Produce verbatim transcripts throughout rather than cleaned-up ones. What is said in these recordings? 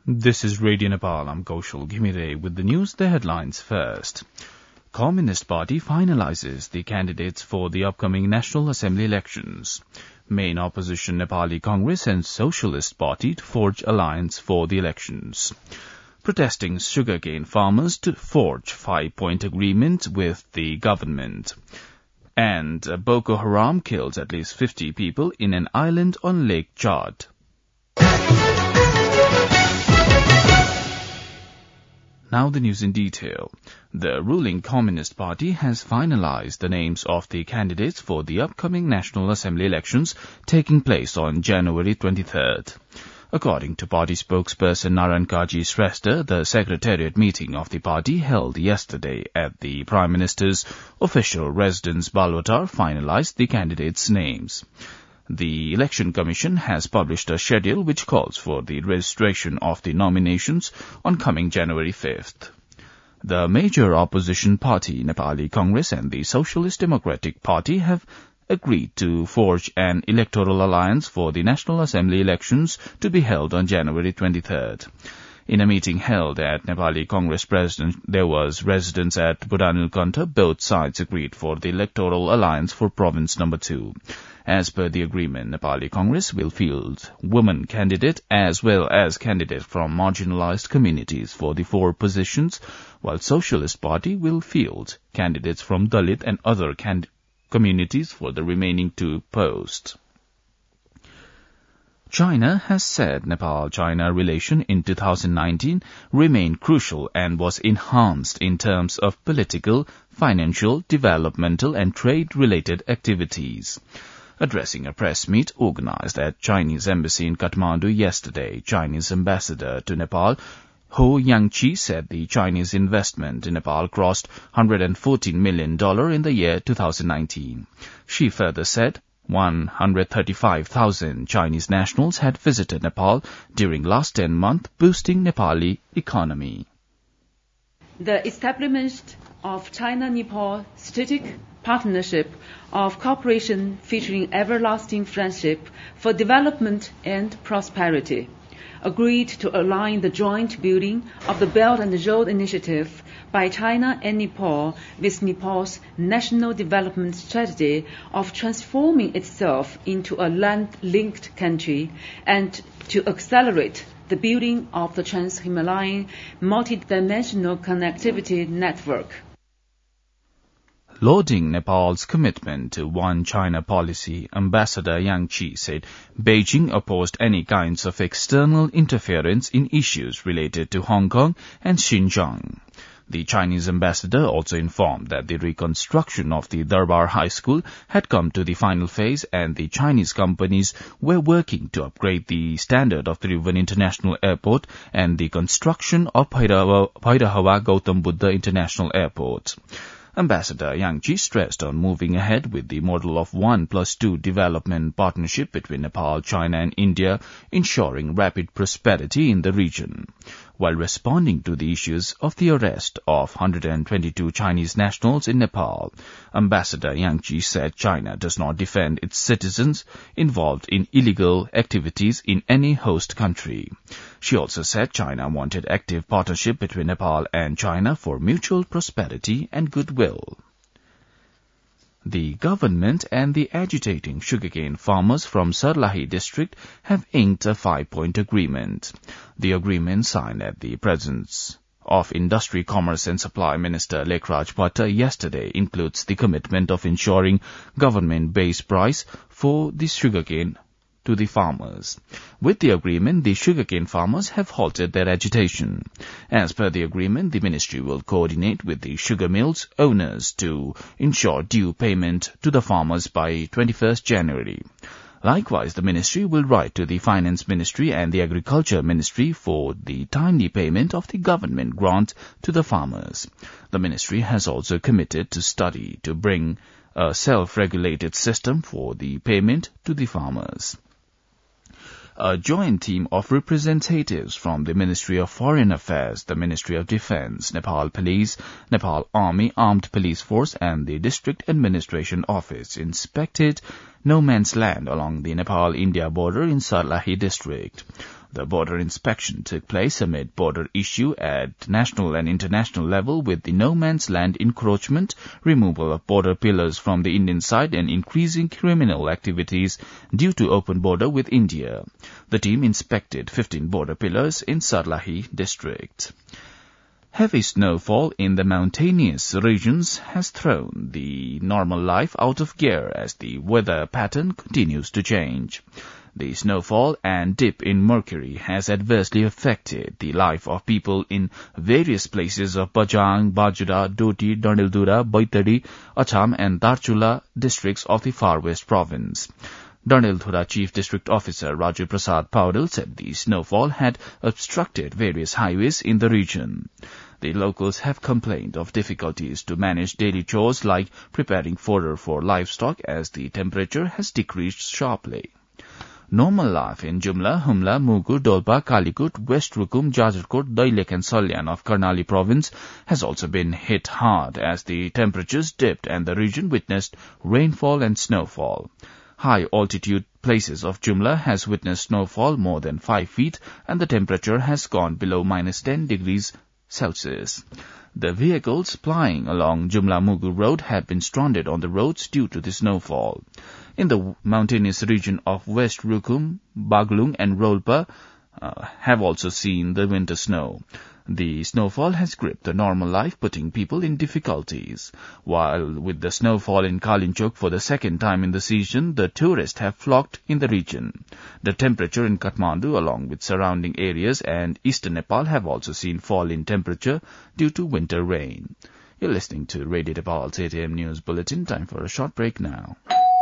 This is Radio Nepal. I'm Kaushal Ghimire with the news, the headlines first. Communist Party finalizes the candidates for the upcoming National Assembly elections. Main opposition Nepali Congress and Socialist Party to forge alliance for the elections. Protesting sugarcane farmers to forge five-point agreement with the government. And Boko Haram kills at least fifty people in an island on Lake Chad. Now the news in detail. The ruling Communist Party has finalized the names of the candidates for the upcoming National Assembly elections taking place on January twenty-third. According to party spokesperson Naran Kaji Shrestha, the secretariat meeting of the party held yesterday at the Prime Minister's official residence Balwatar finalized the candidates' names. The Election Commission has published a schedule which calls for the registration of the nominations on coming January fifth. The major opposition party, Nepali Congress, and the Socialist Democratic Party have agreed to forge an electoral alliance for the National Assembly elections to be held on January twenty-third. In a meeting held at Nepali Congress President, there was residence at Budanilkantha. Both sides agreed for the electoral alliance for province number two. As per the agreement, Nepali Congress will field women candidate as well as candidate from marginalized communities for the four positions, while Socialist Party will field candidates from Dalit and other can- communities for the remaining two posts. China has said Nepal-China relation in two thousand nineteen remained crucial and was enhanced in terms of political, financial, developmental and trade-related activities. Addressing a press meet organized at Chinese Embassy in Kathmandu yesterday, Chinese ambassador to Nepal, Ho Yangchi, said the Chinese investment in Nepal crossed one hundred fourteen million dollars in the year two thousand nineteen. She further said one hundred thirty-five thousand Chinese nationals had visited Nepal during last ten months, boosting Nepali economy. The establishment of China-Nepal strategic partnership of cooperation featuring everlasting friendship for development and prosperity, agreed to align the joint building of the Belt and Road Initiative by China and Nepal with Nepal's national development strategy of transforming itself into a land-linked country and to accelerate the building of the Trans-Himalayan multidimensional connectivity network. Lauding Nepal's commitment to One China policy, Ambassador Yang Chi said Beijing opposed any kinds of external interference in issues related to Hong Kong and Xinjiang. The Chinese ambassador also informed that the reconstruction of the Darbar High School had come to the final phase and the Chinese companies were working to upgrade the standard of Tribhuvan International Airport and the construction of Bhairawa Gautam Buddha International Airport. Ambassador Yang Chi stressed on moving ahead with the model of one plus two development partnership between Nepal, China and India, ensuring rapid prosperity in the region. While responding to the issues of the arrest of one hundred twenty-two Chinese nationals in Nepal, Ambassador Yang Chi said China does not defend its citizens involved in illegal activities in any host country. She also said China wanted active partnership between Nepal and China for mutual prosperity and goodwill. The government and the agitating sugarcane farmers from Sarlahi district have inked a five-point agreement. The agreement signed at the presence of Industry, Commerce and Supply Minister Lekraj Bhatta yesterday includes the commitment of ensuring government-based price for the sugarcane to the farmers. With the agreement, the sugarcane farmers have halted their agitation. As per the agreement, the ministry will coordinate with the sugar mills owners to ensure due payment to the farmers by twenty-first January. Likewise, the ministry will write to the Finance Ministry and the Agriculture Ministry for the timely payment of the government grant to the farmers. The ministry has also committed to study to bring a self-regulated system for the payment to the farmers. A joint team of representatives from the Ministry of Foreign Affairs, the Ministry of Defence, Nepal Police, Nepal Army, Armed Police Force and the District Administration Office inspected no man's land along the Nepal-India border in Sarlahi district. The border inspection took place amid border issue at national and international level with the no man's land encroachment, removal of border pillars from the Indian side and increasing criminal activities due to open border with India. The team inspected fifteen border pillars in Sarlahi district. Heavy snowfall in the mountainous regions has thrown the normal life out of gear as the weather pattern continues to change. The snowfall and dip in mercury has adversely affected the life of people in various places of Bajang, Bajura, Doti, Danildura, Baitadi, Acham and Darchula districts of the Far West Province. Danildura Chief District Officer Raju Prasad Paudel said the snowfall had obstructed various highways in the region. The locals have complained of difficulties to manage daily chores like preparing fodder for livestock as the temperature has decreased sharply. Normal life in Jumla, Humla, Mugu, Dolpa, Kalikut, West Rukum, Jajarkot, Dailek and Salyan of Karnali province has also been hit hard as the temperatures dipped and the region witnessed rainfall and snowfall. High altitude places of Jumla has witnessed snowfall more than five feet and the temperature has gone below minus ten degrees Celsius. The vehicles plying along Jumla-Mugu Road have been stranded on the roads due to the snowfall. In the mountainous region of West Rukum, Baglung and Rolpa uh, have also seen the winter snow. The snowfall has gripped the normal life, putting people in difficulties. While with the snowfall in Kalinchok for the second time in the season, the tourists have flocked in the region. The temperature in Kathmandu, along with surrounding areas and eastern Nepal, have also seen fall in temperature due to winter rain. You're listening to Radio Nepal's eight a m News Bulletin. Time for a short break now.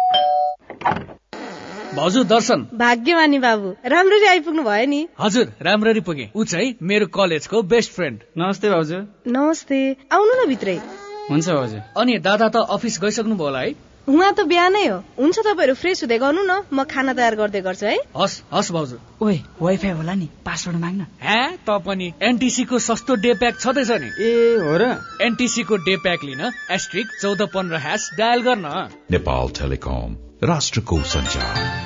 भाउजू दर्शन भाग्यमानी बाबु राम्ररी आइपुग्नु भयो नि हजुर राम्ररी पुगे उ चाहिँ मेरो कलेजको बेस्ट फ्रेन्ड नमस्ते भाउजू नमस्ते आउनु न भित्रै हुन्छ भाउजू अनि दादा त अफिस गइसक्नु भयो होला है उहाँ त बिहानै हो हुन्छ तपाईहरु फ्रेस हुँदै गर्नु न म खाना तयार गर्दै गर्छु है हस हस भाउजू ओइ वाइफाई होला नि पासवर्ड माग्न हे त पनि एनटीसी को सस्तो डे प्याक छदैछ नि ए हो र एनटीसी को डे प्याक लिन एस्ट्रिक चौध पन्ध्र ह्याश डायल गर्न नेपाल टेलिकम राष्ट्रको सञ्चार.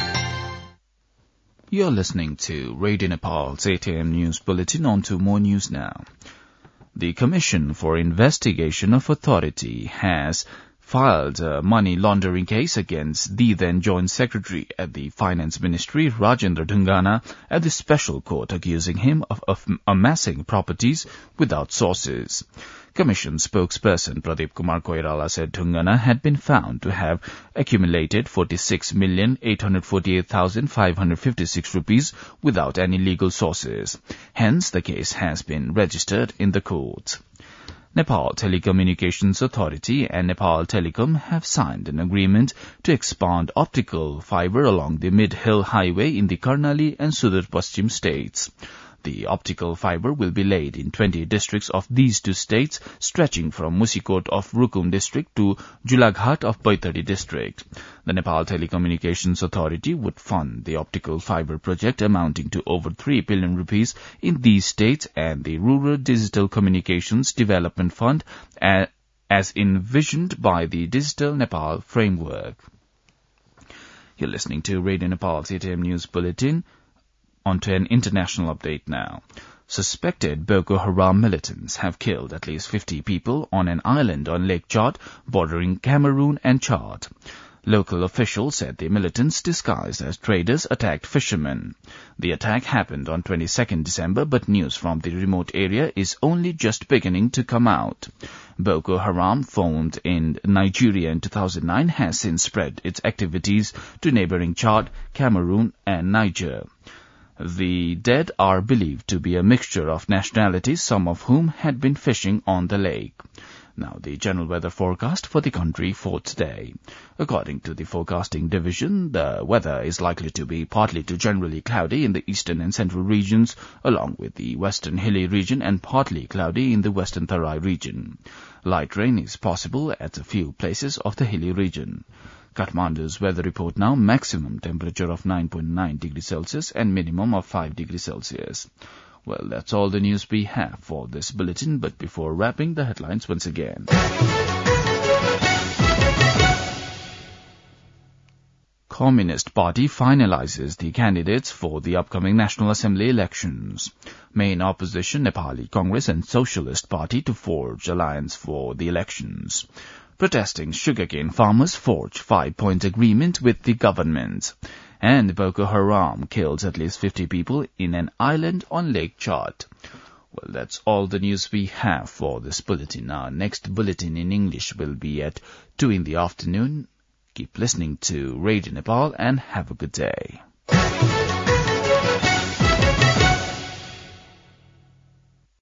You're listening to Radio Nepal's eight a m News Bulletin. On to more news now. The Commission for Investigation of Authority has filed a money laundering case against the then Joint Secretary at the Finance Ministry, Rajendra Dhungana, at the Special Court, accusing him of, of amassing properties without sources. Commission spokesperson Pradeep Kumar Koirala said Dhungana had been found to have accumulated forty-six million eight hundred forty-eight thousand five hundred fifty-six rupees without any legal sources. Hence, the case has been registered in the court. Nepal Telecommunications Authority and Nepal Telecom have signed an agreement to expand optical fiber along the Mid-Hill Highway in the Karnali and Sudur Paschim states. The optical fiber will be laid in twenty districts of these two states, stretching from Musikot of Rukum district to Julaghat of Baitadi district. The Nepal Telecommunications Authority would fund the optical fiber project amounting to over three billion rupees in these states and the Rural Digital Communications Development Fund as envisioned by the Digital Nepal Framework. You're listening to Radio Nepal's eight a m News Bulletin. On to an international update now. Suspected Boko Haram militants have killed at least fifty people on an island on Lake Chad bordering Cameroon and Chad. Local officials said the militants disguised as traders attacked fishermen. The attack happened on twenty-second December, but news from the remote area is only just beginning to come out. Boko Haram, formed in Nigeria in two thousand nine, has since spread its activities to neighboring Chad, Cameroon and Niger. The dead are believed to be a mixture of nationalities, some of whom had been fishing on the lake. Now, the general weather forecast for the country for today. According to the forecasting division, the weather is likely to be partly to generally cloudy in the eastern and central regions, along with the western hilly region, and partly cloudy in the western Tarai region. Light rain is possible at a few places of the hilly region. Kathmandu's weather report now: maximum temperature of nine point nine degrees Celsius and minimum of five degrees Celsius. Well, that's all the news we have for this bulletin, but before wrapping, the headlines once again. Communist Party finalizes the candidates for the upcoming National Assembly elections. Main opposition Nepali Congress and Socialist Party to forge alliance for the elections. Protesting sugarcane farmers forge five-point agreement with the government. And Boko Haram kills at least fifty people in an island on Lake Chad. Well, that's all the news we have for this bulletin. Our next bulletin in English will be at two in the afternoon. Keep listening to Radio Nepal and have a good day.